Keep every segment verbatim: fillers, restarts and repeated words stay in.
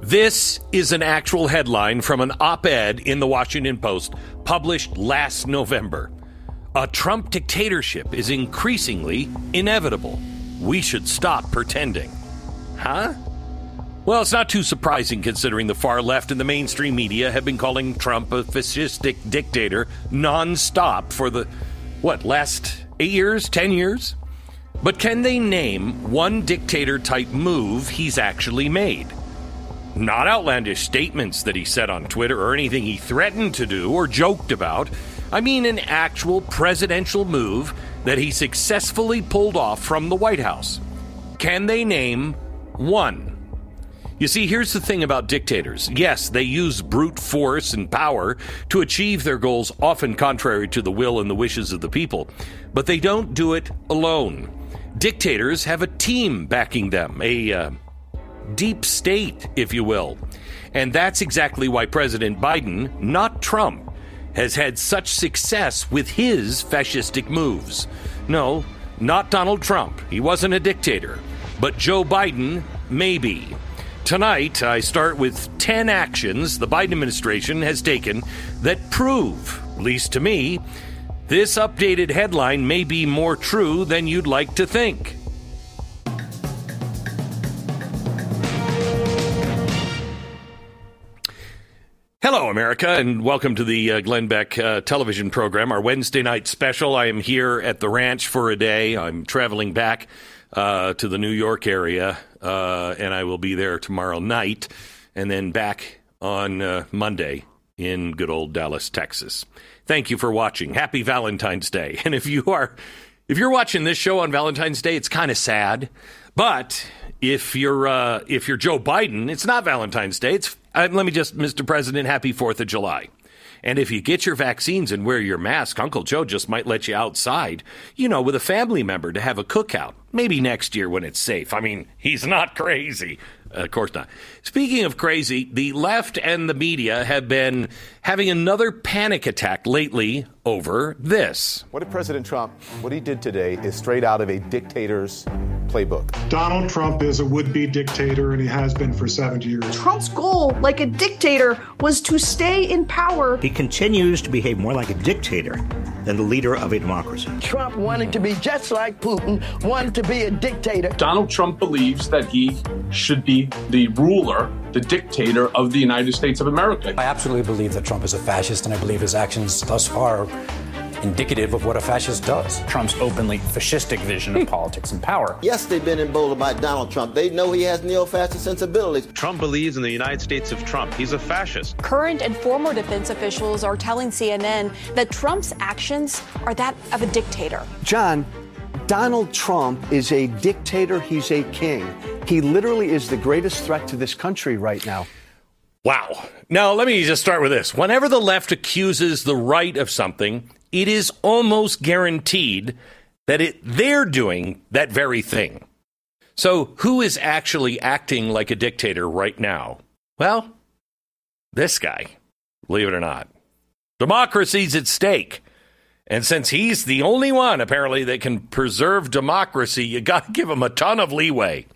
This is an actual headline from an op-ed in the Washington Post published last November. A Trump dictatorship is increasingly inevitable. We should stop pretending. Huh? Well, it's not too surprising considering the far left and the mainstream media have been calling Trump a fascistic dictator nonstop for the, what, last eight years, ten years? But can they name one dictator-type move he's actually made? Not outlandish statements that he said on Twitter or anything he threatened to do or joked about. I mean an actual presidential move that he successfully pulled off from the White House. Can they name one? You see, here's the thing about dictators. Yes, they use brute force and power to achieve their goals, often contrary to the will and the wishes of the people. But they don't do it alone. Dictators have a team backing them, a uh, deep state, if you will. And that's exactly why President Biden, not Trump, has had such success with his fascistic moves. No, not Donald Trump. He wasn't a dictator. But Joe Biden, maybe. Tonight, I start with ten actions the Biden administration has taken that prove, at least to me, this updated headline may be more true than you'd like to think. Hello, America, and welcome to the uh, Glenn Beck uh, television program, our Wednesday night special. I am here at the ranch for a day. I'm traveling back uh, to the New York area, uh, and I will be there tomorrow night, and then back on uh, Monday in good old Dallas, Texas. Thank you for watching. Happy Valentine's Day. And if you are, if you're watching this show on Valentine's Day, it's kind of sad. But if you're uh, if you're Joe Biden, it's not Valentine's Day. It's uh, let me just, Mister President, happy fourth of July. And if you get your vaccines and wear your mask, Uncle Joe just might let you outside, you know, with a family member to have a cookout. Maybe next year when it's safe. I mean, he's not crazy. Uh, of course not. Speaking of crazy, the left and the media have been having another panic attack lately over this. What did President Trump, what he did today is straight out of a dictator's playbook. Donald Trump is a would-be dictator, and he has been for seventy years. Trump's goal, like a dictator, was to stay in power. He continues to behave more like a dictator than the leader of a democracy. Trump wanted to be just like Putin, wanted to be a dictator. Donald Trump believes that he should be the ruler, the dictator of the United States of America. I absolutely believe that Trump is a fascist, and I believe his actions thus far are indicative of what a fascist does. Trump's openly fascistic vision of politics and power. Yes, they've been emboldened by Donald Trump. They know he has neo-fascist sensibilities. Trump believes in the United States of Trump. He's a fascist. Current and former defense officials are telling C N N that Trump's actions are that of a dictator. John, Donald Trump is a dictator. He's a king. He literally is the greatest threat to this country right now. Wow. Now, let me just start with this. Whenever the left accuses the right of something, it is almost guaranteed that it, they're doing that very thing. So who is actually acting like a dictator right now? Well, this guy, believe it or not. Democracy's at stake. And since he's the only one, apparently, that can preserve democracy, you got to give him a ton of leeway.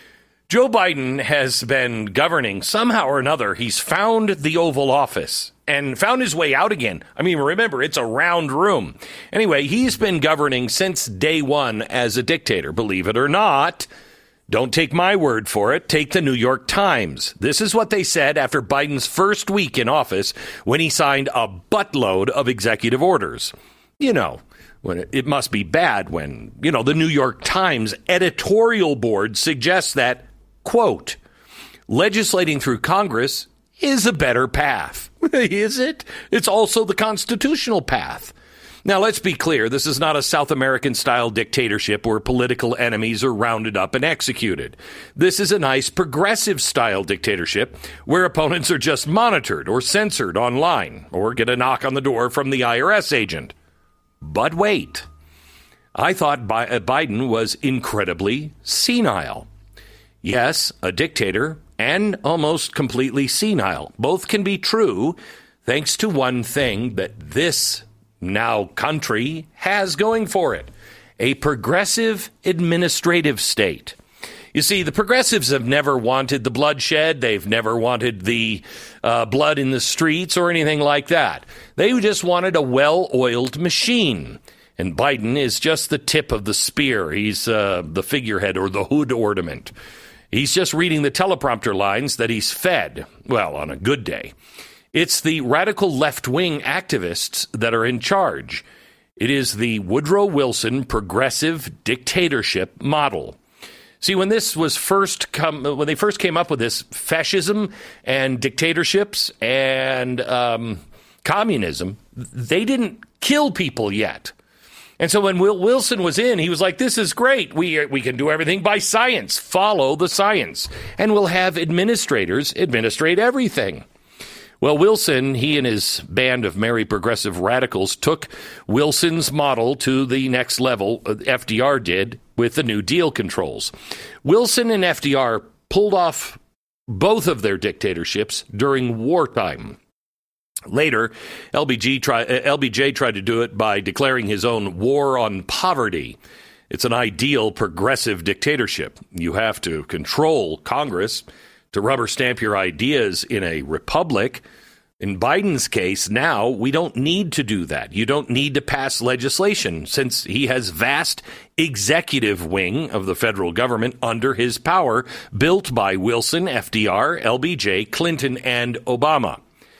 Joe Biden has been governing somehow or another. He's found the Oval Office and found his way out again. I mean, remember, it's a round room. Anyway, he's been governing since day one as a dictator, believe it or not. Don't take my word for it. Take the New York Times. This is what they said after Biden's first week in office when he signed a buttload of executive orders. You know, when it, it must be bad when, you know, the New York Times editorial board suggests that, quote, legislating through Congress is a better path. Is it? It's also the constitutional path. Now, let's be clear. This is not a South American-style dictatorship where political enemies are rounded up and executed. This is a nice progressive-style dictatorship where opponents are just monitored or censored online or get a knock on the door from the I R S agent. But wait. I thought Biden was incredibly senile. Yes, a dictator and almost completely senile. Both can be true thanks to one thing that this now country has going for it: a progressive administrative state. You see, the progressives have never wanted the bloodshed. They've never wanted the uh, blood in the streets or anything like that. They just wanted a well-oiled machine. And Biden is just the tip of the spear. He's uh, the figurehead or the hood ornament. He's just reading the teleprompter lines that he's fed, well, on a good day. It's the radical left-wing activists that are in charge. It is the Woodrow Wilson progressive dictatorship model. See, when this was first come, when they first came up with this, fascism and dictatorships and um, communism, they didn't kill people yet. And so when Will Wilson was in, he was like, this is great. We we can do everything by science. Follow the science. And we'll have administrators administrate everything. Well, Wilson, he and his band of merry progressive radicals took Wilson's model to the next level, F D R did, with the New Deal controls. Wilson and F D R pulled off both of their dictatorships during wartime. Later, L B J, try, L B J tried to do it by declaring his own war on poverty. It's an ideal progressive dictatorship. You have to control Congress to rubber stamp your ideas in a republic. In Biden's case, now we don't need to do that. You don't need to pass legislation since he has vast executive wing of the federal government under his power, built by Wilson, F D R, L B J, Clinton, and Obama.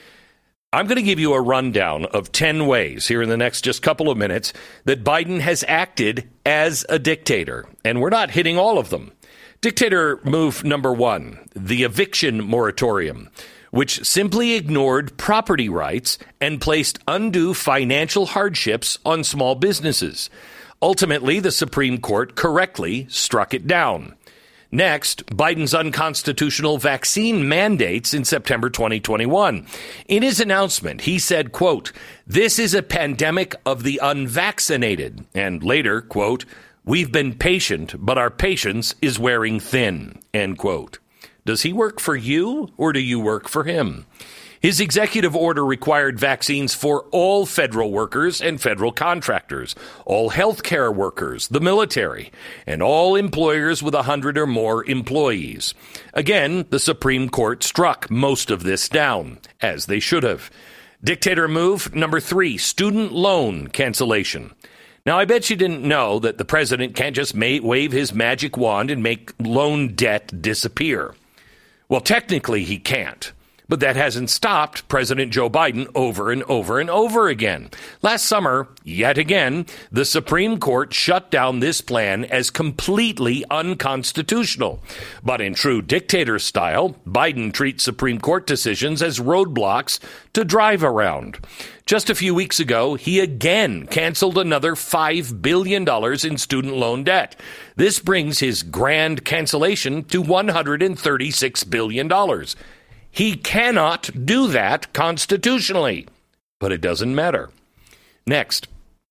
I'm going to give you a rundown of ten ways here in the next just couple of minutes that Biden has acted as a dictator, and we're not hitting all of them. Dictator move number one, the eviction moratorium, which simply ignored property rights and placed undue financial hardships on small businesses. Ultimately, the Supreme Court correctly struck it down. Next, Biden's unconstitutional vaccine mandates in September twenty twenty-one. In his announcement, he said, quote, "This is a pandemic of the unvaccinated." And later, quote, "We've been patient, but our patience is wearing thin," end quote. Does he work for you or do you work for him? His executive order required vaccines for all federal workers and federal contractors, all healthcare workers, the military, and all employers with a hundred or more employees. Again, the Supreme Court struck most of this down, as they should have. Dictator move number three, student loan cancellation. Now, I bet you didn't know that the president can't just ma- wave his magic wand and make loan debt disappear. Well, technically he can't. But that hasn't stopped President Joe Biden over and over and over again. Last summer, yet again, the Supreme Court shut down this plan as completely unconstitutional. But in true dictator style, Biden treats Supreme Court decisions as roadblocks to drive around. Just a few weeks ago, he again canceled another five billion dollars in student loan debt. This brings his grand cancellation to one hundred thirty-six billion dollars. He cannot do that constitutionally, but it doesn't matter. Next,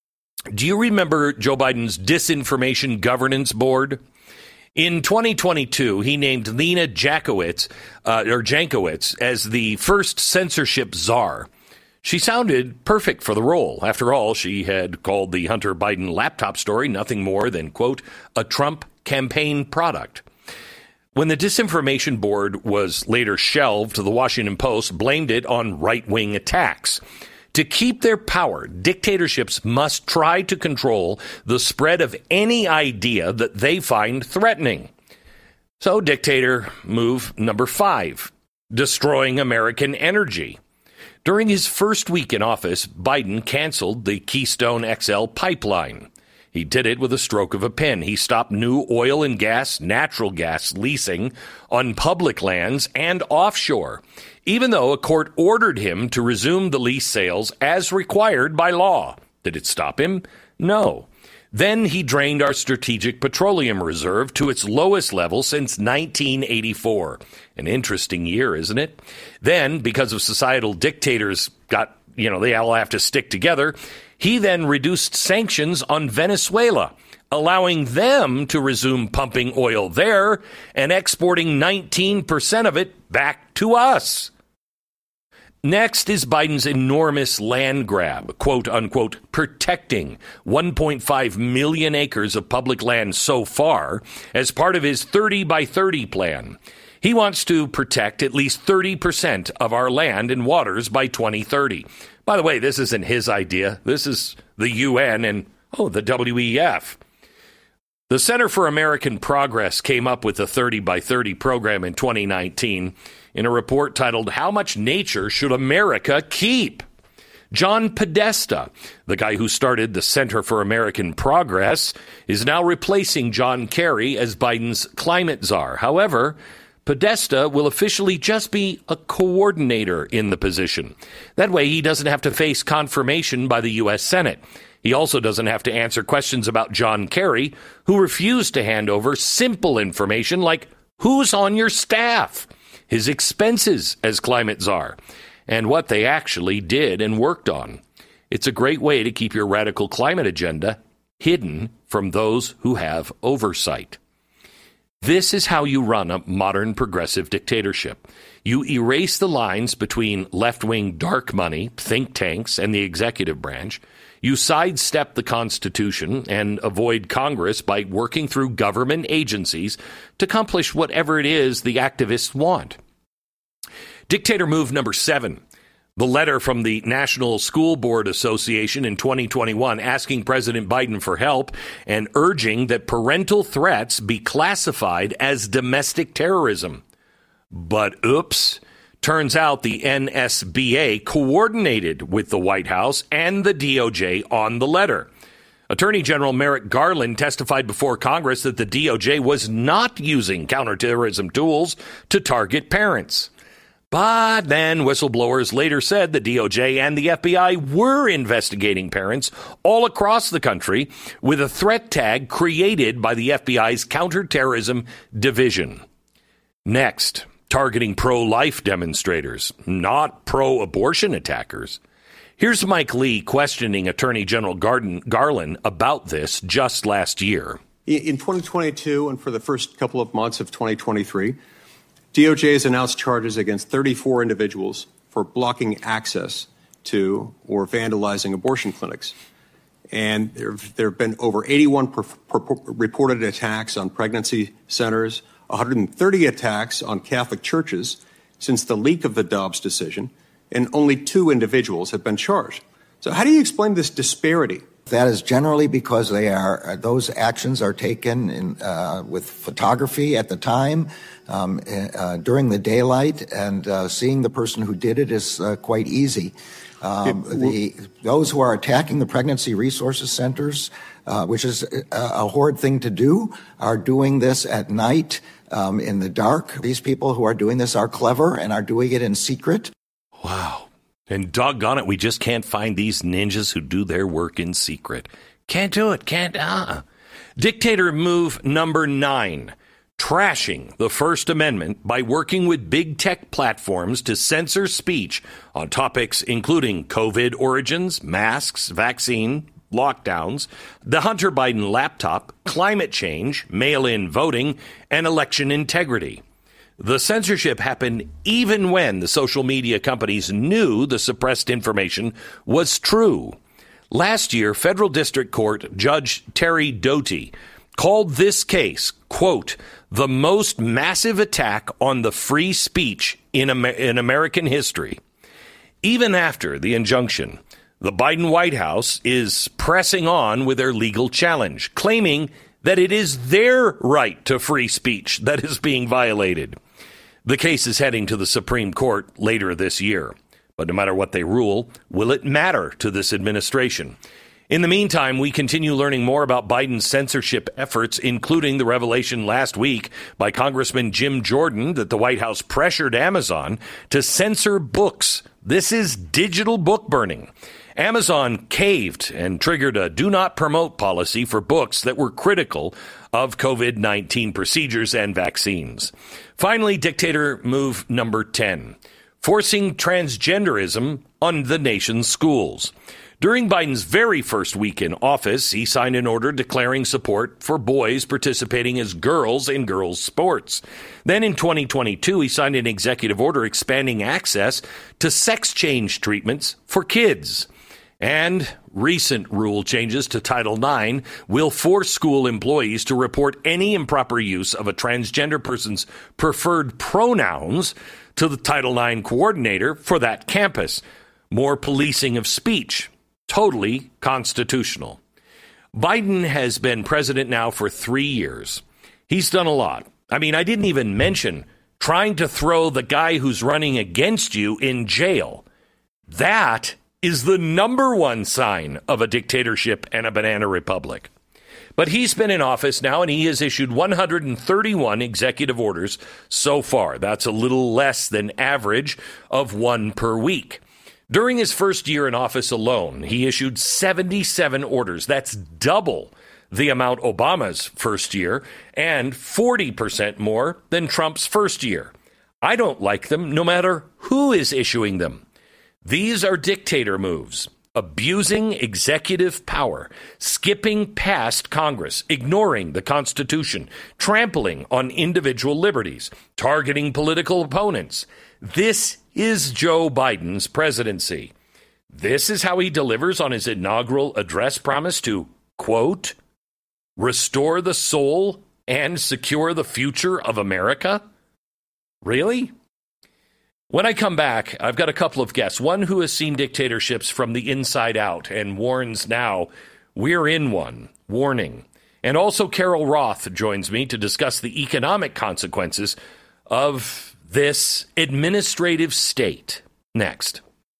do you remember Joe Biden's Disinformation Governance Board? In twenty twenty-two, he named Lena Jankowicz, uh, or Jankowicz as the first censorship czar. She sounded perfect for the role. After all, she had called the Hunter Biden laptop story nothing more than, quote, a Trump campaign product. When the Disinformation Board was later shelved, the Washington Post blamed it on right-wing attacks. To keep their power, dictatorships must try to control the spread of any idea that they find threatening. So, dictator move number five, destroying American energy. During his first week in office, Biden canceled the Keystone X L pipeline. He did it with a stroke of a pen. He stopped new oil and gas, natural gas leasing on public lands and offshore, even though a court ordered him to resume the lease sales as required by law. Did it stop him? No. Then he drained our strategic petroleum reserve to its lowest level since nineteen eighty-four. An interesting year, isn't it? Then, because of societal dictators got, you know, they all have to stick together, he then reduced sanctions on Venezuela, allowing them to resume pumping oil there and exporting nineteen percent of it back to us. Next is Biden's enormous land grab, quote unquote, protecting one point five million acres of public land so far as part of his thirty by thirty plan. He wants to protect at least thirty percent of our land and waters by twenty thirty. By the way, this isn't his idea. This is the U N and, oh, the W E F. The Center for American Progress came up with the thirty by thirty program in twenty nineteen in a report titled, How Much Nature Should America Keep? John Podesta, the guy who started the Center for American Progress, is now replacing John Kerry as Biden's climate czar. However, Podesta will officially just be a coordinator in the position. That way he doesn't have to face confirmation by the U S Senate. He also doesn't have to answer questions about John Kerry, who refused to hand over simple information like who's on your staff, his expenses as climate czar, and what they actually did and worked on. It's a great way to keep your radical climate agenda hidden from those who have oversight. This is how you run a modern progressive dictatorship. You erase the lines between left-wing dark money, think tanks, and the executive branch. You sidestep the Constitution and avoid Congress by working through government agencies to accomplish whatever it is the activists want. Dictator move number seven. The letter from the National School Board Association in twenty twenty-one asking President Biden for help and urging that parental threats be classified as domestic terrorism. But oops, turns out the N S B A coordinated with the White House and the D O J on the letter. Attorney General Merrick Garland testified before Congress that the D O J was not using counterterrorism tools to target parents. But then whistleblowers later said the D O J and the F B I were investigating parents all across the country with a threat tag created by the F B I's Counterterrorism Division. Next, targeting pro-life demonstrators, not pro-abortion attackers. Here's Mike Lee questioning Attorney General Garland about this just last year. In twenty twenty-two and for the first couple of months of twenty twenty-three, D O J has announced charges against thirty-four individuals for blocking access to or vandalizing abortion clinics. And there, there have been over eighty-one per, per, reported attacks on pregnancy centers, one hundred thirty attacks on Catholic churches since the leak of the Dobbs decision, and only two individuals have been charged. So how do you explain this disparity? That is generally because they are those actions are taken in, uh, with photography at the time, um, uh, during the daylight, and uh, seeing the person who did it is uh, quite easy. Um, the those who are attacking the pregnancy resources centers, uh, which is a, a horrid thing to do, are doing this at night, um, in the dark. These people who are doing this are clever and are doing it in secret. Wow. And doggone it, we just can't find these ninjas who do their work in secret. Can't do it, can't, uh. Dictator move number nine, trashing the First Amendment by working with big tech platforms to censor speech on topics including COVID origins, masks, vaccine, lockdowns, the Hunter Biden laptop, climate change, mail-in voting, and election integrity. The censorship happened even when the social media companies knew the suppressed information was true. Last year, federal district court Judge Terry Doughty called this case, quote, the most massive attack on the free speech in, Amer- in American history. Even after the injunction, the Biden White House is pressing on with their legal challenge, claiming that it is their right to free speech that is being violated. The case is heading to the Supreme Court later this year. But no matter what they rule, will it matter to this administration? In the meantime, we continue learning more about Biden's censorship efforts, including the revelation last week by Congressman Jim Jordan that the White House pressured Amazon to censor books. This is digital book burning. Amazon caved and triggered a do not promote policy for books that were critical of COVID nineteen procedures and vaccines. Finally, dictator move number ten. forcing transgenderism on the nation's schools. During Biden's very first week in office, he signed an order declaring support for boys participating as girls in girls' sports. Then in twenty twenty-two, he signed an executive order expanding access to sex change treatments for kids. And recent rule changes to Title nine will force school employees to report any improper use of a transgender person's preferred pronouns to the Title nine coordinator for that campus. More policing of speech. Totally constitutional. Biden has been president now for three years. He's done a lot. I mean, I didn't even mention trying to throw the guy who's running against you in jail. That is the number one sign of a dictatorship and a banana republic. But he's been in office now, and he has issued one hundred thirty-one executive orders so far. That's a little less than average of one per week. During his first year in office alone, he issued seventy-seven orders. That's double the amount Obama's first year and forty percent more than Trump's first year. I don't like them, no matter who is issuing them. These are dictator moves, abusing executive power, skipping past Congress, ignoring the Constitution, trampling on individual liberties, targeting political opponents. This is Joe Biden's presidency. This is how he delivers on his inaugural address promise to, quote, restore the soul and secure the future of America? Really? When I come back, I've got a couple of guests. One who has seen dictatorships from the inside out and warns now we're in one. Warning. And also Carol Roth joins me to discuss the economic consequences of this administrative state. Next.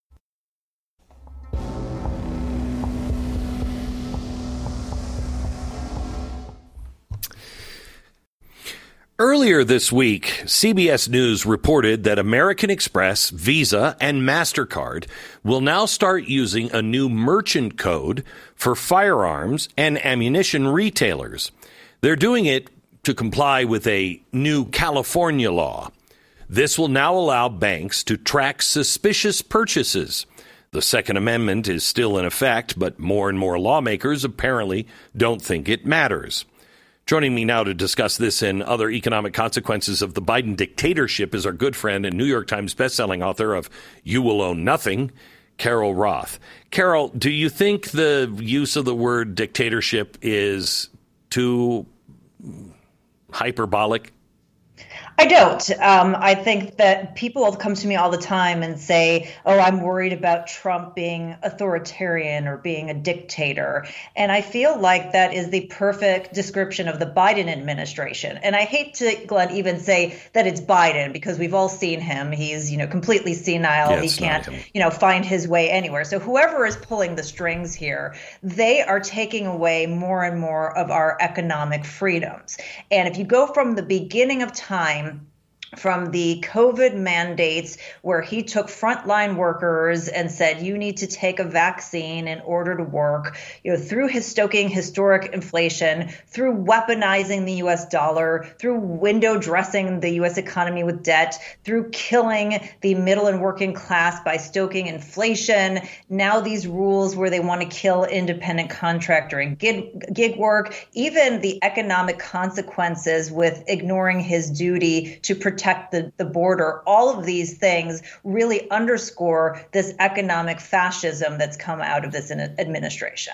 Earlier this week, C B S News reported that American Express, Visa, and MasterCard will now start using a new merchant code for firearms and ammunition retailers. They're doing it to comply with a new California law. This will now allow banks to track suspicious purchases. The Second Amendment is still in effect, but more and more lawmakers apparently don't think it matters. Joining me now to discuss this and other economic consequences of the Biden dictatorship is our good friend and New York Times bestselling author of You Will Own Nothing, Carol Roth. Carol, do you think the use of the word dictatorship is too hyperbolic? I don't. Um, I think that people will come to me all the time and say, oh, I'm worried about Trump being authoritarian or being a dictator. And I feel like that is the perfect description of the Biden administration. And I hate to, Glenn, even say that it's Biden because we've all seen him. He's, you know, completely senile. Yeah, he can't, you know, find his way anywhere. So whoever is pulling the strings here, they are taking away more and more of our economic freedoms. And if you go from the beginning of time, from the COVID mandates where he took frontline workers and said, you need to take a vaccine in order to work, you know, through his stoking historic inflation, through weaponizing the U S dollar, through window dressing the U S economy with debt, through killing the middle and working class by stoking inflation. Now these rules where they want to kill independent contractor and gig, gig work, even the economic consequences with ignoring his duty to protect The, the border, all of these things really underscore this economic fascism that's come out of this administration.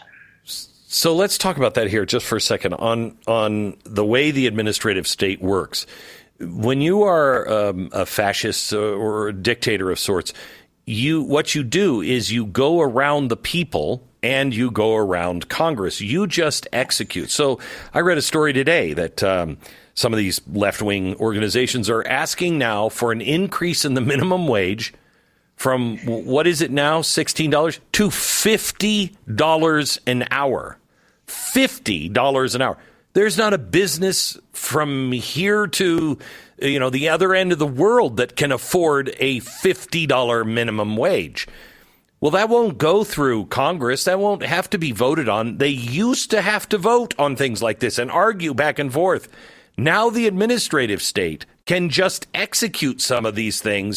So let's talk about that here just for a second on on the way the administrative state works. When you are um, a fascist or a dictator of sorts, you what you do is you go around the people and you go around Congress. You just execute. So I read a story today that um, some of these left-wing organizations are asking now for an increase in the minimum wage from, what is it now, sixteen dollars to fifty dollars an hour. fifty dollars an hour. There's not a business from here to, you know, the other end of the world that can afford a fifty dollars minimum wage. Well, that won't go through Congress. That won't have to be voted on. They used to have to vote on things like this and argue back and forth. Now the administrative state can just execute some of these things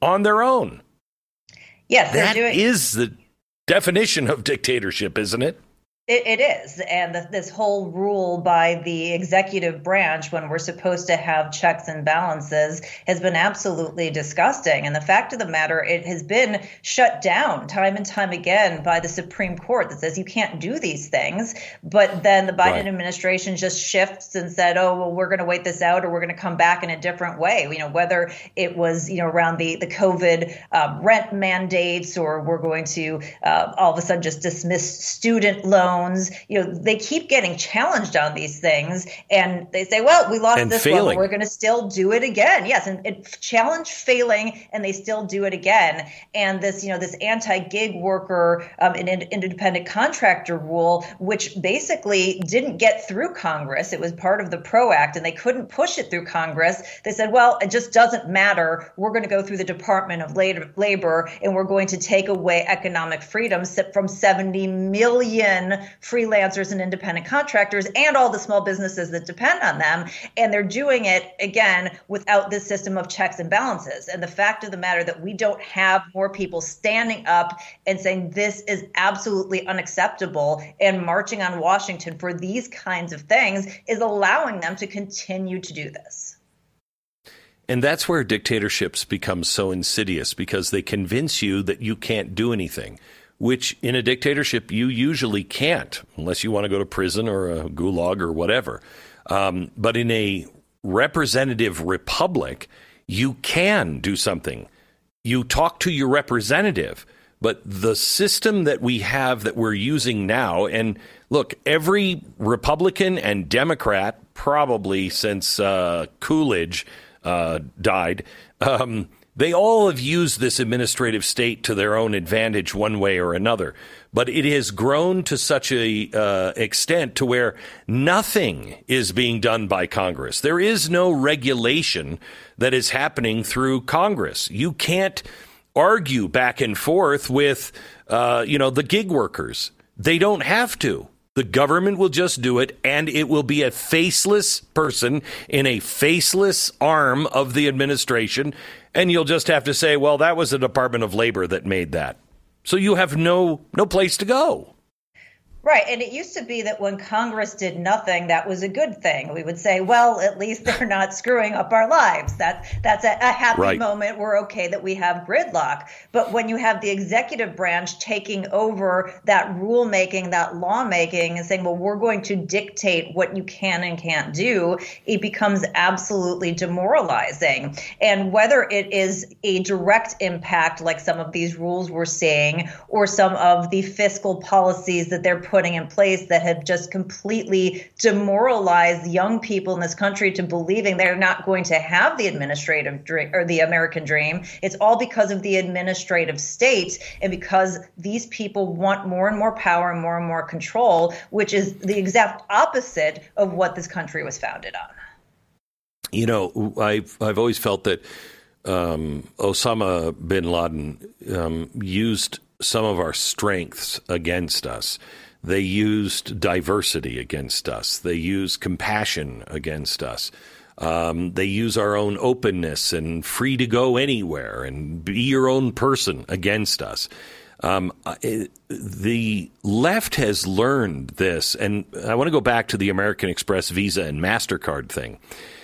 on their own. Yes, they're that doing- is the definition of dictatorship, isn't it? It, it is. And the, this whole rule by the executive branch when we're supposed to have checks and balances has been absolutely disgusting. And the fact of the matter, it has been shut down time and time again by the Supreme Court that says you can't do these things. But then the Biden right. administration just shifts and said, oh, well, we're going to wait this out or we're going to come back in a different way. You know, whether it was, you know, around the, the COVID um, rent mandates or we're going to uh, all of a sudden just dismiss student loans. You know, they keep getting challenged on these things and they say, well, we lost and this failing. one, but we're going to still do it again. Yes. And it challenge failing and they still do it again. And this, you know, this anti-gig worker um, and independent contractor rule, which basically didn't get through Congress. It was part of the PRO Act and they couldn't push it through Congress. They said, well, it just doesn't matter. We're going to go through the Department of Labor and we're going to take away economic freedoms from seventy million freelancers and independent contractors and all the small businesses that depend on them. And they're doing it, again, without this system of checks and balances. And the fact of the matter that we don't have more people standing up and saying this is absolutely unacceptable and marching on Washington for these kinds of things is allowing them to continue to do this. And that's where dictatorships become so insidious because they convince you that you can't do anything, which in a dictatorship you usually can't unless you want to go to prison or a gulag or whatever. Um, but in a representative republic, you can do something. You talk to your representative. But the system that we have that we're using now, and look, every Republican and Democrat, probably since uh, Coolidge uh, died, um, they all have used this administrative state to their own advantage one way or another. But it has grown to such a uh, extent to where nothing is being done by Congress. There is no regulation that is happening through Congress. You can't argue back and forth with, uh, you know, the gig workers. They don't have to. The government will just do it, and it will be a faceless person in a faceless arm of the administration. And you'll just have to say, well, that was the Department of Labor that made that. So you have no no place to go. Right. And it used to be that when Congress did nothing, that was a good thing. We would say, well, at least they're not screwing up our lives. That, that's a, a happy right. moment. We're okay that we have gridlock. But when you have the executive branch taking over that rulemaking, that lawmaking, and saying, well, we're going to dictate what you can and can't do, it becomes absolutely demoralizing. And whether it is a direct impact, like some of these rules we're seeing, or some of the fiscal policies that they're putting in place that have just completely demoralized young people in this country to believing they're not going to have the administrative dream or the American dream. It's all because of the administrative state and because these people want more and more power and more and more control, which is the exact opposite of what this country was founded on. You know, I've, I've always felt that um, Osama bin Laden um, used some of our strengths against us. They used diversity against us. They used compassion against us. Um, they use our own openness and free to go anywhere and be your own person against us. Um, it, the left has learned this, and I want to go back to the American Express, Visa, and MasterCard thing.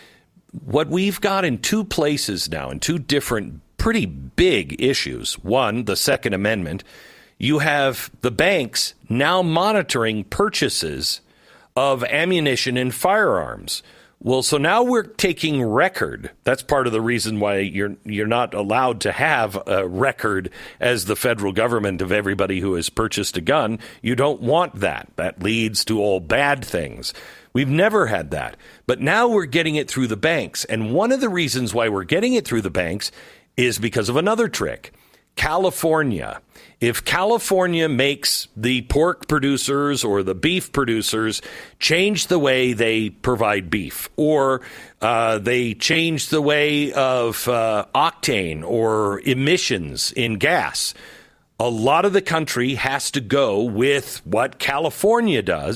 What we've got in two places now, in two different pretty big issues. One, the Second Amendment. You have the banks now monitoring purchases of ammunition and firearms. Well, so now we're taking record. That's part of the reason why you're you're not allowed to have a record as the federal government of everybody who has purchased a gun. You don't want that. That leads to all bad things. We've never had that. But now we're getting it through the banks. And one of the reasons why we're getting it through the banks is because of another trick. California. If California makes the pork producers or the beef producers change the way they provide beef, or uh, they change the way of uh, octane or emissions in gas, a lot of the country has to go with what California does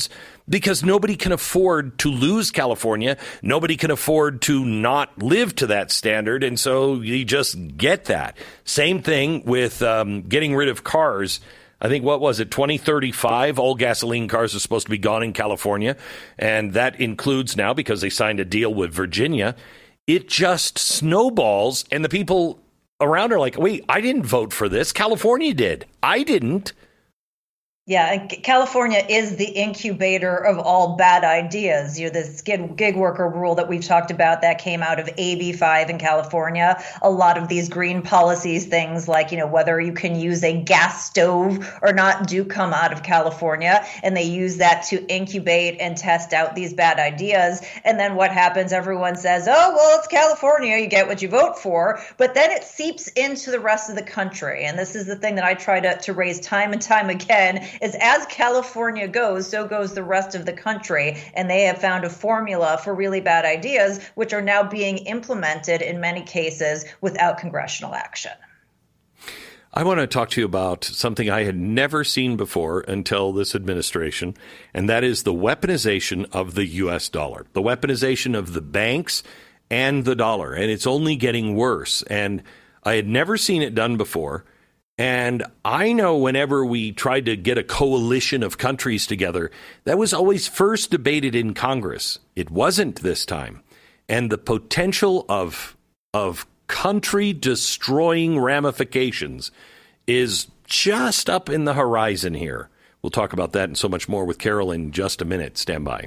because nobody can afford to lose California. Nobody can afford to not live to that standard. And so you just get that. Same thing with um, getting rid of cars. I think, what was it, twenty thirty-five, all gasoline cars are supposed to be gone in California. And that includes now, because they signed a deal with Virginia, it just snowballs. And the people around are like, wait, I didn't vote for this. California did. I didn't. Yeah, and California is the incubator of all bad ideas. You know, this gig, gig worker rule that we've talked about that came out of A B five in California. A lot of these green policies, things like, you know, whether you can use a gas stove or not, do come out of California. And they use that to incubate and test out these bad ideas. And then what happens? Everyone says, oh, well, it's California. You get what you vote for. But then it seeps into the rest of the country. And this is the thing that I try to, to raise time and time again. Is as California goes, so goes the rest of the country. And they have found a formula for really bad ideas, which are now being implemented in many cases without congressional action. I want to talk to you about something I had never seen before until this administration, and that is the weaponization of the U S dollar, the weaponization of the banks and the dollar. And it's only getting worse. And I had never seen it done before. And I know whenever we tried to get a coalition of countries together, that was always first debated in Congress. It wasn't this time. And the potential of of country-destroying ramifications is just up in the horizon here. We'll talk about that and so much more with Carol in just a minute. Stand by.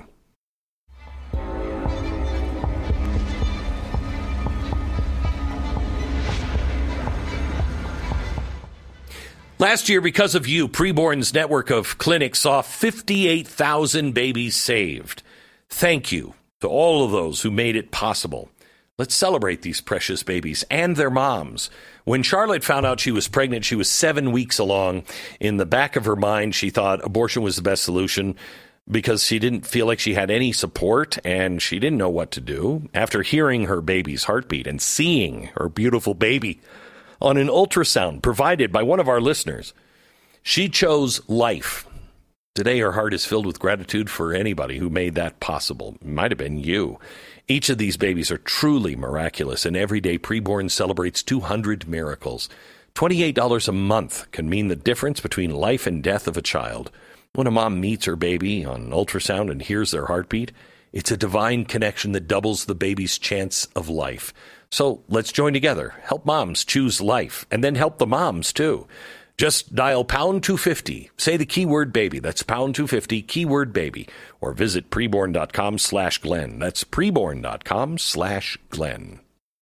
Last year, because of you, Preborn's network of clinics saw fifty-eight thousand babies saved. Thank you to all of those who made it possible. Let's celebrate these precious babies and their moms. When Charlotte found out she was pregnant, she was seven weeks along. In the back of her mind, she thought abortion was the best solution because she didn't feel like she had any support and she didn't know what to do. After hearing her baby's heartbeat and seeing her beautiful baby on an ultrasound provided by one of our listeners, she chose life. Today, her heart is filled with gratitude for anybody who made that possible. It might have been you. Each of these babies are truly miraculous, and every day Preborn celebrates two hundred miracles. twenty-eight dollars a month can mean the difference between life and death of a child. When a mom meets her baby on ultrasound and hears their heartbeat, it's a divine connection that doubles the baby's chance of life. So let's join together. Help moms choose life, and then help the moms, too. Just dial pound two fifty. Say the keyword baby. That's pound two fifty, keyword baby. Or visit preborn.com slash Glenn. That's preborn.com slash Glenn.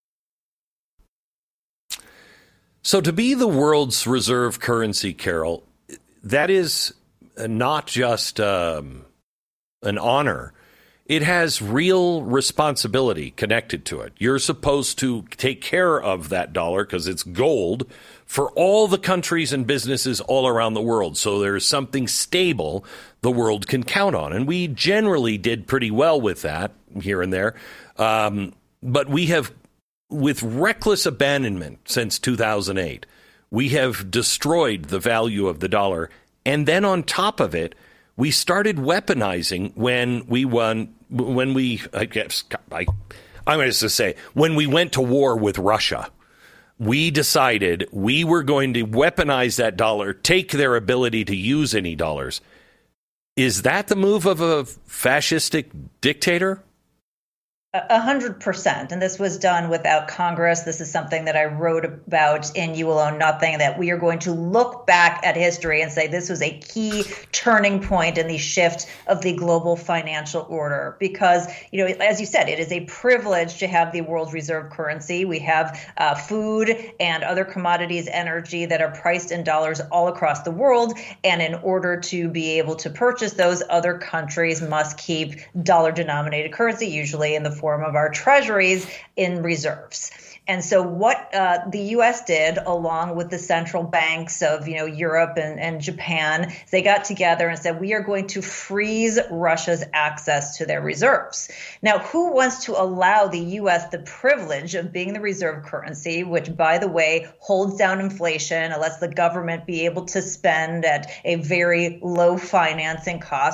So to be the world's reserve currency, Carol, that is not just um, an honor. It has real responsibility connected to it. You're supposed to take care of that dollar because it's gold for all the countries and businesses all around the world. So there's something stable the world can count on. And we generally did pretty well with that here and there. Um, but we have, with reckless abandonment since two thousand eight, we have destroyed the value of the dollar. And then on top of it, we started weaponizing when we won, when we, I guess, I, I'm going to say, when we went to war with Russia. We decided we were going to weaponize that dollar, take their ability to use any dollars. Is that the move of a fascistic dictator? A hundred percent. And this was done without Congress. This is something that I wrote about in You Will Own Nothing, that we are going to look back at history and say this was a key turning point in the shift of the global financial order. Because, you know, as you said, it is a privilege to have the world reserve currency. We have uh, food and other commodities, energy that are priced in dollars all across the world. And in order to be able to purchase those, other countries must keep dollar denominated currency, usually in the form of our treasuries, in reserves. And so what uh, the U S did, along with the central banks of, you know, Europe and, and Japan, they got together and said, we are going to freeze Russia's access to their reserves. Now, who wants to allow the U S the privilege of being the reserve currency, which, by the way, holds down inflation and lets the government be able to spend at a very low financing cost?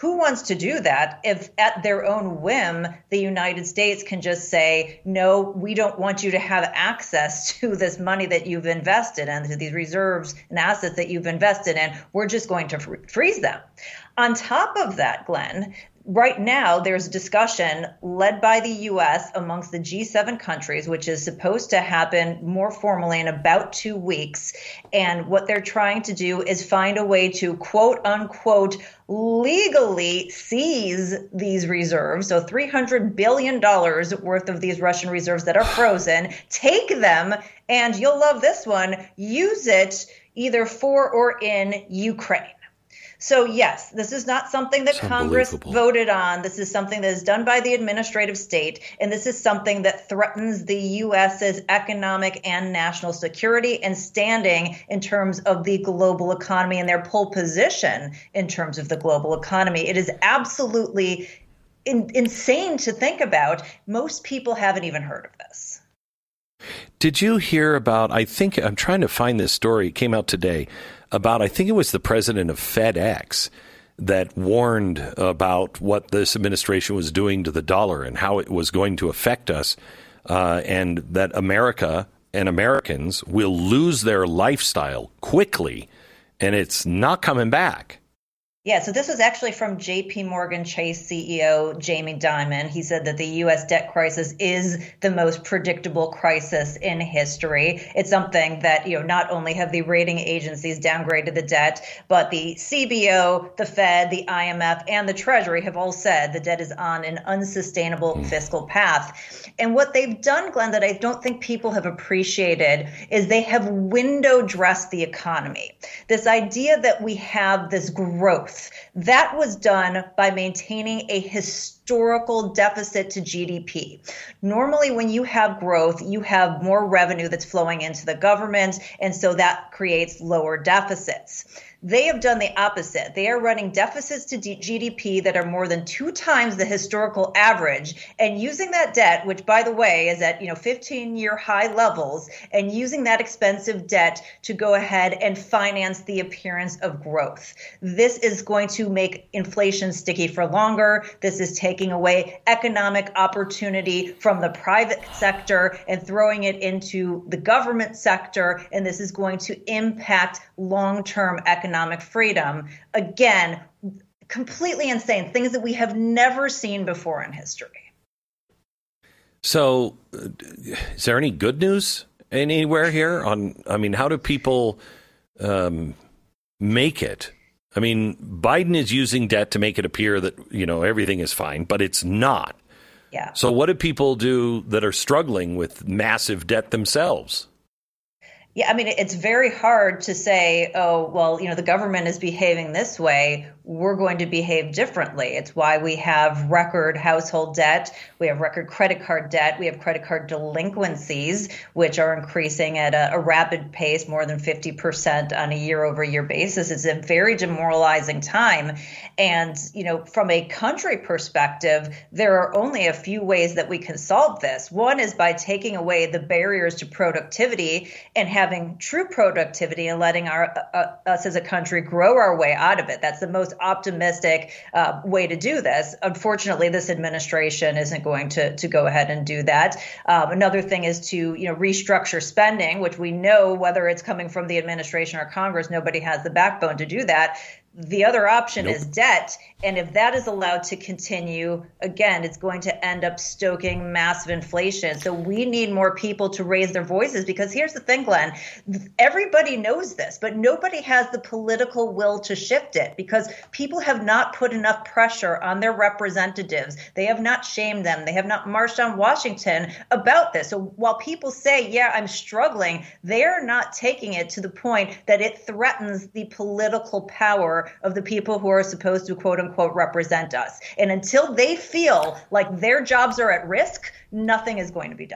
who wants to do that if at their own whim, the United States can just say, no, we don't want you to have access to this money that you've invested in, to these reserves and assets that you've invested in. We're just going to fr- freeze them. On top of that, Glenn, right now, there's discussion led by the U S amongst the G seven countries, which is supposed to happen more formally in about two weeks. And what they're trying to do is find a way to, quote unquote, legally seize these reserves. So three hundred billion dollars worth of these Russian reserves that are frozen, take them, and you'll love this one, use it either for or in Ukraine. So, yes, this is not something that Congress voted on. This is something that is done by the administrative state. And this is something that threatens the U S's economic and national security and standing in terms of the global economy and their pole position in terms of the global economy. It is absolutely in, insane to think about. Most people haven't even heard of this. Did you hear about, I think, I'm trying to find this story, it came out today, about, I think it was the president of FedEx that warned about what this administration was doing to the dollar and how it was going to affect us, uh, and that America and Americans will lose their lifestyle quickly, and it's not coming back. Yeah, so this was actually from J P Morgan Chase C E O Jamie Dimon. He said that the U S debt crisis is the most predictable crisis in history. It's something that, you know, not only have the rating agencies downgraded the debt, but the C B O, the Fed, the I M F, and the Treasury have all said the debt is on an unsustainable mm. fiscal path. And what they've done, Glenn, that I don't think people have appreciated is they have window dressed the economy. This idea that we have this growth, that was done by maintaining a historical deficit to G D P. Normally, when you have growth, you have more revenue that's flowing into the government, and so that creates lower deficits. They have done the opposite. They are running deficits to G D P that are more than two times the historical average, and using that debt, which, by the way, is at, you know, fifteen-year high levels, and using that expensive debt to go ahead and finance the appearance of growth. This is going to make inflation sticky for longer. This is taking away economic opportunity from the private sector and throwing it into the government sector, and this is going to impact long-term economic economic freedom. Again, completely insane, things that we have never seen before in history. So uh, is there any good news anywhere here on, I mean, how do people um, make it? I mean, Biden is using debt to make it appear that, you know, everything is fine, but it's not. Yeah. So what do people do that are struggling with massive debt themselves? Yeah, I mean, it's very hard to say, oh, well, you know, the government is behaving this way, we're going to behave differently. It's why we have record household debt. We have record credit card debt. We have credit card delinquencies, which are increasing at a, a rapid pace, more than fifty percent on a year over year basis. It's a very demoralizing time. And, you know, from a country perspective, there are only a few ways that we can solve this. One is by taking away the barriers to productivity and having true productivity and letting our uh, us as a country grow our way out of it. That's the most optimistic uh, way to do this. Unfortunately, this administration isn't going to to go ahead and do that. Um, another thing is to, you know, restructure spending, which we know, whether it's coming from the administration or Congress, nobody has the backbone to do that. The other option nope. is debt. And if that is allowed to continue, again, it's going to end up stoking massive inflation. So we need more people to raise their voices, because here's the thing, Glenn, everybody knows this, but nobody has the political will to shift it, because people have not put enough pressure on their representatives. They have not shamed them. They have not marched on Washington about this. So while people say, yeah, I'm struggling, they're not taking it to the point that it threatens the political power of the people who are supposed to, quote unquote, represent us. And until they feel like their jobs are at risk, nothing is going to be done.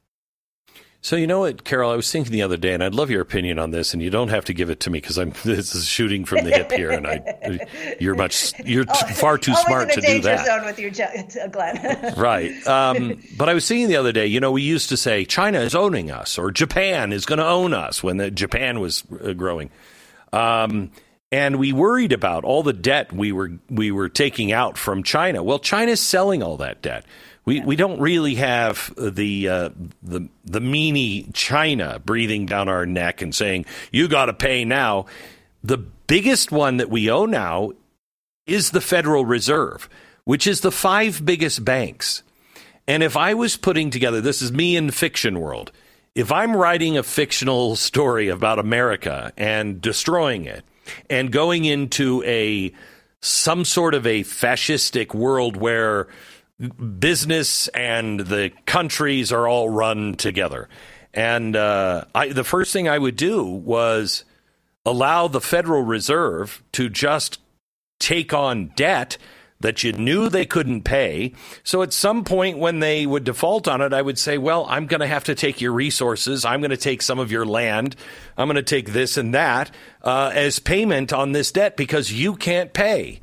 So, you know what, Carol, I was thinking the other day, and I'd love your opinion on this, and you don't have to give it to me because I'm this is shooting from the hip here, and I you're much you're oh, far too smart to do that. Zone with you, Glenn. Right. Um, but I was thinking the other day, you know, we used to say China is owning us or Japan is going to own us when the, Japan was uh, growing. Um, And we worried about all the debt we were we were taking out from China. Well, China's selling all that debt. We yeah. we don't really have the uh, the the meanie China breathing down our neck and saying, you got to pay now. The biggest one that we owe now is the Federal Reserve, which is the five biggest banks. And if I was putting together, this is me in the fiction world, if I'm writing a fictional story about America and destroying it, and going into a some sort of a fascistic world where business and the countries are all run together. And uh, I, the first thing I would do was allow the Federal Reserve to just take on debt that you knew they couldn't pay. So at some point when they would default on it, I would say, well, I'm going to have to take your resources. I'm going to take some of your land. I'm going to take this and that uh, as payment on this debt because you can't pay.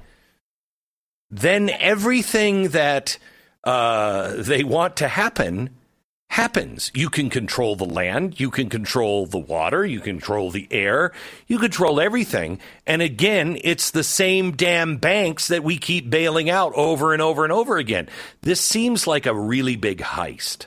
Then everything that uh, they want to happen happens. You can control the land, you can control the water, you control the air, you control everything. And again, it's the same damn banks that we keep bailing out over and over and over again. This seems like a really big heist.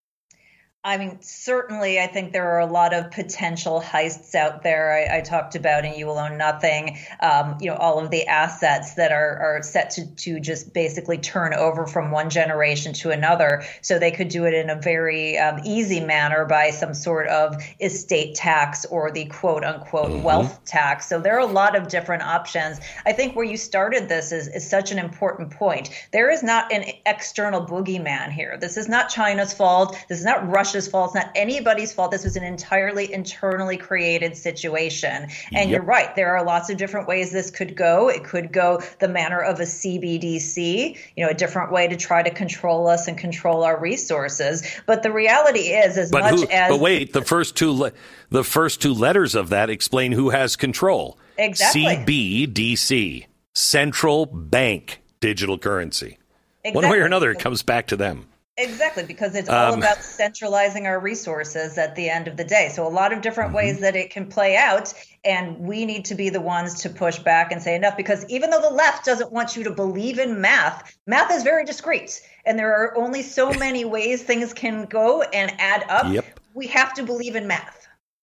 I mean, certainly, I think there are a lot of potential heists out there. I, I talked about, and you will own nothing, um, you know, all of the assets that are, are set to, to just basically turn over from one generation to another. So they could do it in a very um, easy manner by some sort of estate tax or the quote unquote mm-hmm. wealth tax. So there are a lot of different options. I think where you started this is, is such an important point. There is not an external boogeyman here. This is not China's fault. This is not Russia's fault. It's not anybody's fault. This was an entirely internally created situation. And yep. you're right. There are lots of different ways this could go. It could go the manner of a C B D C, you know, a different way to try to control us and control our resources. But the reality is, as but much who, as but wait, the first two le- the first two letters of that explain who has control. Exactly. C B D C, Central Bank Digital Currency. Exactly. One way or another, it comes back to them. Exactly, because it's all um, about centralizing our resources at the end of the day. So a lot of different mm-hmm. ways that it can play out, and we need to be the ones to push back and say enough, because even though the left doesn't want you to believe in math, math is very discrete, and there are only so many ways things can go and add up. Yep. We have to believe in math.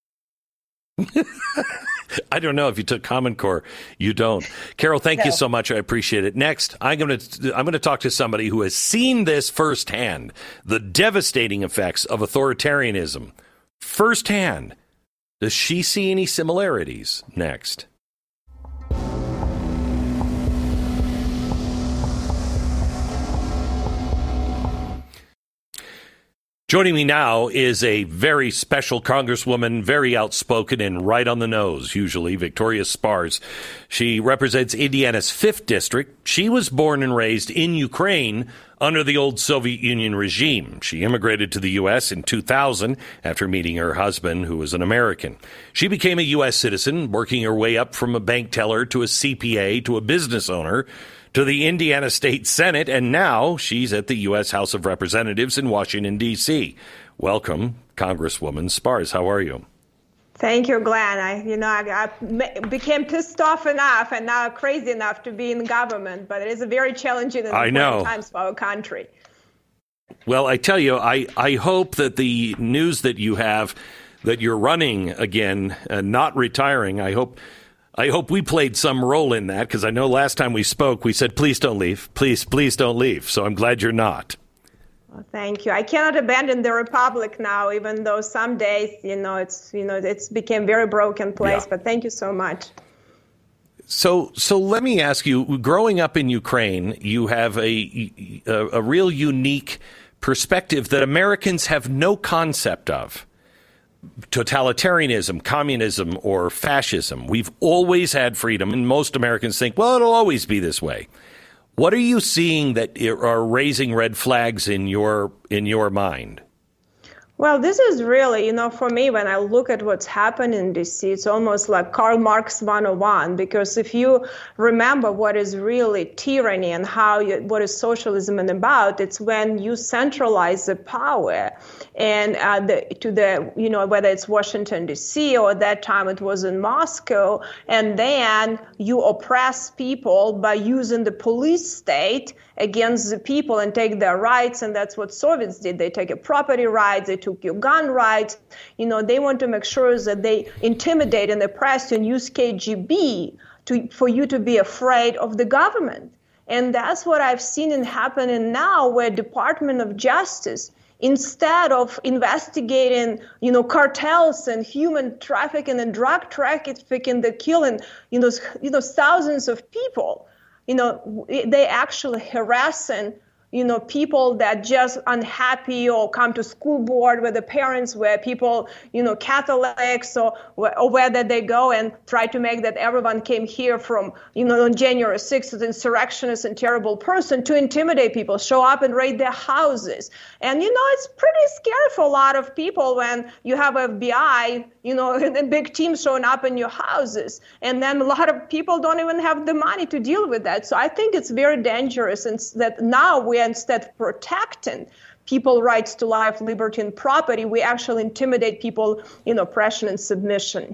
I don't know if you took Common Core. You don't. Carol, thank no. you so much. I appreciate it. Next, I'm going to I'm going to talk to somebody who has seen this firsthand, the devastating effects of authoritarianism firsthand. Does she see any similarities? Next. Joining me now is a very special Congresswoman, very outspoken and right on the nose, usually, Victoria Spars. She represents Indiana's fifth District. She was born and raised in Ukraine under the old Soviet Union regime. She immigrated to the U S in two thousand after meeting her husband, who was an American. She became a U S citizen, working her way up from a bank teller to a C P A to a business owner, to the Indiana State Senate, and now she's at the U S House of Representatives in Washington, D C Welcome, Congresswoman Spars. How are you? Thank you, Glenn. I, you know, I, I became pissed off enough and now crazy enough to be in government, but it is a very challenging and I know. times for our country. Well, I tell you, I, I hope that the news that you have, that you're running again, uh, not retiring, I hope... I hope we played some role in that, because I know last time we spoke, we said, please don't leave. Please, please don't leave. So I'm glad you're not. Well, thank you. I cannot abandon the Republic now, even though some days, you know, it's, you know, it's became very broken place. Yeah. But thank you so much. So, so let me ask you, growing up in Ukraine, you have a, a, a real unique perspective that Americans have no concept of. Totalitarianism, communism, or fascism. We've always had freedom, and most Americans think, well, it'll always be this way. What are you seeing that are raising red flags in your in your mind? Well, this is really, you know, for me, when I look at what's happened in D C, it's almost like Karl Marx one oh one, because if you remember what is really tyranny and how you, what is socialism about, it's when you centralize the power and uh, the, to the, you know, whether it's Washington, D C, or at that time it was in Moscow, and then you oppress people by using the police state against the people and take their rights. And that's what Soviets did. They take your property rights, they took your gun rights. You know, they want to make sure that they intimidate and oppress you and use K G B to, for you to be afraid of the government. And that's what I've seen it happening now, where Department of Justice, instead of investigating, you know, cartels and human trafficking and drug trafficking that killing, you know, you know, thousands of people, you know, they actually harassing, you know, people that just unhappy or come to school board with the parents, where people, you know, Catholics or, or whether they go and try to make that everyone came here from, you know, on January sixth, an insurrectionist and terrible person, to intimidate people, show up and raid their houses. And, you know, it's pretty scary for a lot of people when you have F B I, you know, and a big team showing up in your houses. And then a lot of people don't even have the money to deal with that. So I think it's very dangerous, and that now we instead of protecting people's rights to life, liberty, and property, we actually intimidate people in oppression and submission.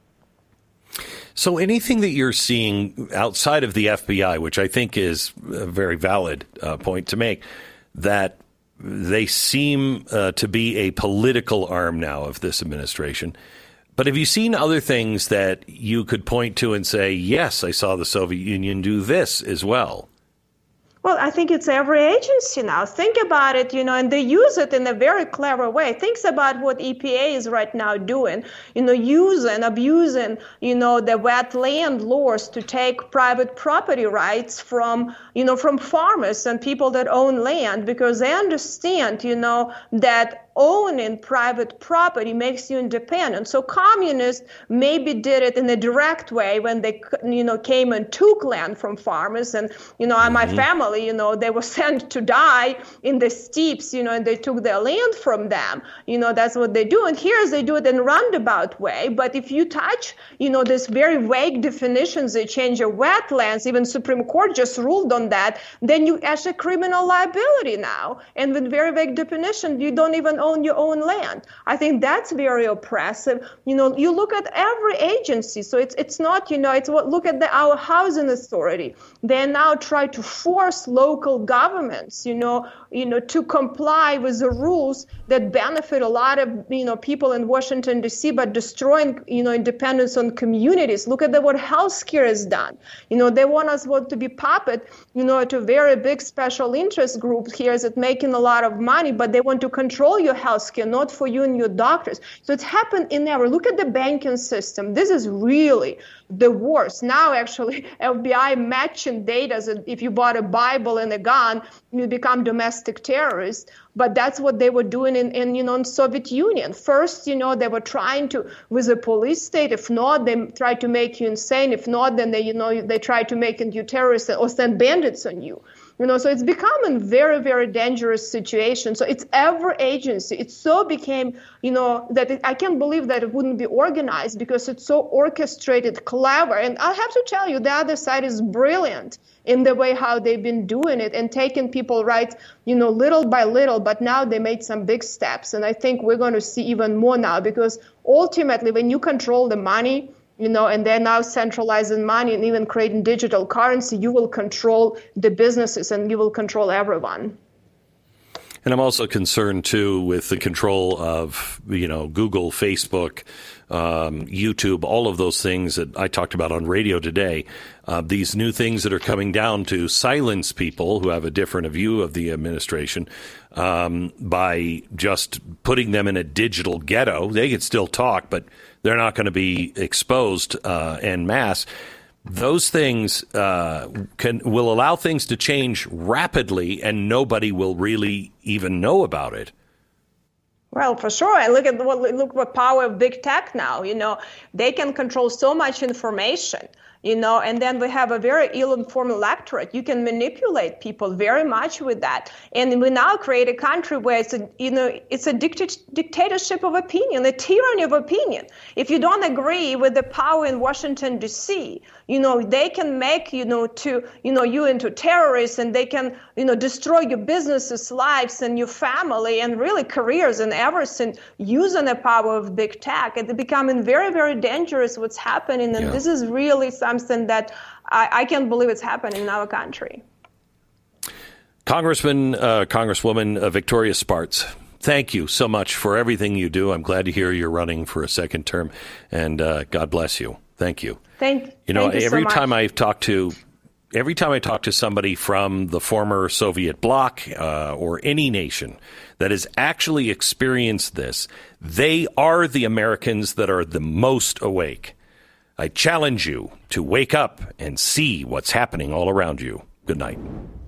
So anything that you're seeing outside of the F B I, which I think is a very valid uh, point to make, that they seem uh, to be a political arm now of this administration. But have you seen other things that you could point to and say, yes, I saw the Soviet Union do this as well? Well, I think it's every agency now. Think about it, you know, and they use it in a very clever way. Think about what E P A is right now doing, you know, using, abusing, you know, the wetland laws to take private property rights from, you know, from farmers and people that own land, because they understand, you know, that owning private property makes you independent. So communists maybe did it in a direct way when they, you know, came and took land from farmers. And, you know, mm-hmm. my family, you know, they were sent to die in the steppes, you know, and they took their land from them. You know, that's what they do. And here they do it in a roundabout way. But if you touch, you know, this very vague definitions, they change your wetlands, even Supreme Court just ruled on that, then you actually criminal liability now. And with very vague definition, you don't even own your own land. I think that's very oppressive. You know, you look at every agency. So it's it's not, you know, it's what, look at the, our housing authority. They now try to force local governments, you know, you know, to comply with the rules that benefit a lot of, you know, people in Washington, D C, but destroying, you know, independence on communities. Look at the, what healthcare has done. You know, they want us what to be puppet, you know, to very big special interest groups here that making a lot of money, but they want to control your healthcare, not for you and your doctors. So it's happened in every. Look at the banking system. This is really the worst. Now, actually, F B I matching data that if you bought a Bible and a gun, you become domestic terrorist. But that's what they were doing in, in, you know, in Soviet Union. First, you know, they were trying to, with a police state. If not, they try to make you insane. If not, then they, you know, they try to make you terrorist or send bandits on you. You know, so it's become a very, very dangerous situation. So it's every agency. It so became, you know, that it, I can't believe that it wouldn't be organized because it's so orchestrated, clever. And I have to tell you, the other side is brilliant in the way how they've been doing it and taking people's rights, you know, little by little. But now they made some big steps. And I think we're going to see even more now, because ultimately when you control the money, you know, and they're now centralizing money and even creating digital currency, you will control the businesses and you will control everyone. And I'm also concerned, too, with the control of, you know, Google, Facebook, um, YouTube, all of those things that I talked about on radio today. Uh, these new things that are coming down to silence people who have a different view of the administration um, by just putting them in a digital ghetto. They could still talk, but they're not going to be exposed uh, en masse. Those things uh, can will allow things to change rapidly, and nobody will really even know about it. Well, for sure. And look at what look what power of big tech now. You know, they can control so much information. you know, and then we have a very ill-informed electorate. You can manipulate people very much with that. And we now create a country where it's a, you know, it's a dictat- dictatorship of opinion, a tyranny of opinion. If you don't agree with the power in Washington, D C, you know, they can make, you know, to, you know, you into terrorists, and they can, you know, destroy your businesses, lives, and your family, and really careers and everything using the power of big tech. It's becoming very, very dangerous what's happening. And Yeah. this is really something that I, I can't believe it's happening in our country. Congressman, uh, Congresswoman uh, Victoria Spartz, thank you so much for everything you do. I'm glad to hear you're running for a second term, and uh, God bless you. Thank you. Thank you. know, thank you every so much. time I talk to, every time I talk to somebody from the former Soviet bloc uh, or any nation that has actually experienced this, they are the Americans that are the most awake. I challenge you to wake up and see what's happening all around you. Good night.